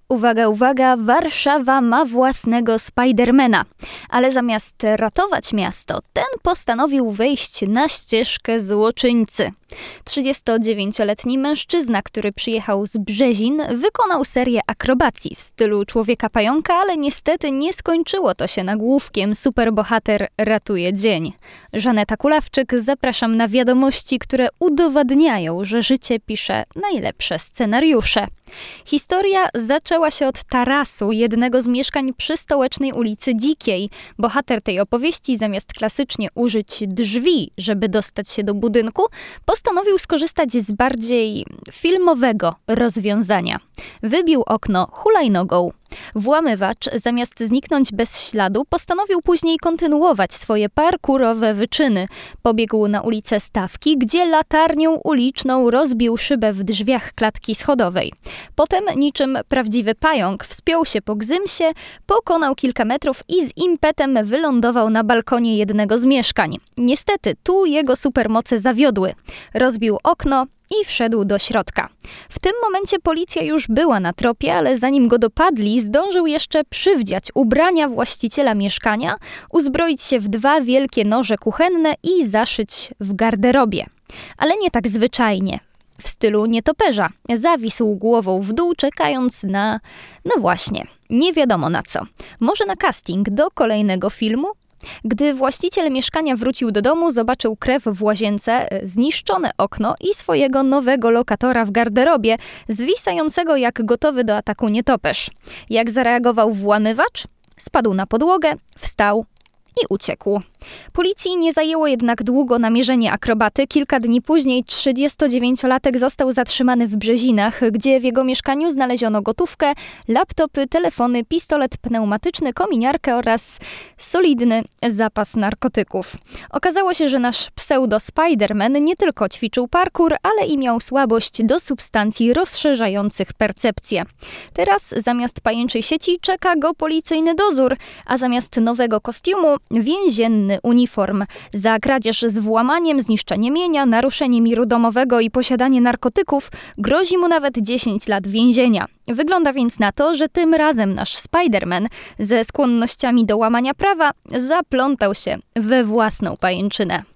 Uwaga, uwaga, Warszawa ma własnego Spidermana. Ale zamiast ratować miasto, ten postanowił wejść na ścieżkę złoczyńcy. 39-letni mężczyzna, który przyjechał z Brzezin, wykonał serię akrobacji w stylu Człowieka-pająka, ale niestety nie skończyło to się nagłówkiem Superbohater ratuje dzień. Żaneta Kulawczyk, zapraszam na wiadomości, które udowadniają, że życie pisze najlepsze scenariusze. Historia zaczęła się od tarasu jednego z mieszkań przy Stołecznej ulicy Dzikiej. Bohater tej opowieści, zamiast klasycznie użyć drzwi, żeby dostać się do budynku, postanowił skorzystać z bardziej filmowego rozwiązania. Wybił okno hulajnogą. Włamywacz, zamiast zniknąć bez śladu, postanowił później kontynuować swoje parkurowe wyczyny. Pobiegł na ulicę Stawki, gdzie latarnią uliczną rozbił szybę w drzwiach klatki schodowej. Potem, niczym prawdziwy pająk, wspiął się po gzymsie, pokonał kilka metrów i z impetem wylądował na balkonie jednego z mieszkań. Niestety, tu jego supermoce zawiodły. Rozbił okno i wszedł do środka. W tym momencie policja już była na tropie, ale zanim go dopadli, zdążył jeszcze przywdziać ubrania właściciela mieszkania, uzbroić się w 2 wielkie noże kuchenne i zaszyć w garderobie. Ale nie tak zwyczajnie. W stylu nietoperza. Zawisł głową w dół, czekając na... no właśnie, nie wiadomo na co. Może na casting do kolejnego filmu? Gdy właściciel mieszkania wrócił do domu, zobaczył krew w łazience, zniszczone okno i swojego nowego lokatora w garderobie, zwisającego jak gotowy do ataku nietoperz. Jak zareagował włamywacz? Spadł na podłogę, wstał i uciekł. Policji nie zajęło jednak długo namierzenie akrobaty. Kilka dni później 39-latek został zatrzymany w Brzezinach, gdzie w jego mieszkaniu znaleziono gotówkę, laptopy, telefony, pistolet pneumatyczny, kominiarkę oraz solidny zapas narkotyków. Okazało się, że nasz pseudo-Spiderman nie tylko ćwiczył parkour, ale i miał słabość do substancji rozszerzających percepcję. Teraz zamiast pajęczej sieci czeka go policyjny dozór, a zamiast nowego kostiumu więzienny uniform. Za kradzież z włamaniem, zniszczenie mienia, naruszenie miru domowego i posiadanie narkotyków grozi mu nawet 10 lat więzienia. Wygląda więc na to, że tym razem nasz Spiderman ze skłonnościami do łamania prawa zaplątał się we własną pajęczynę.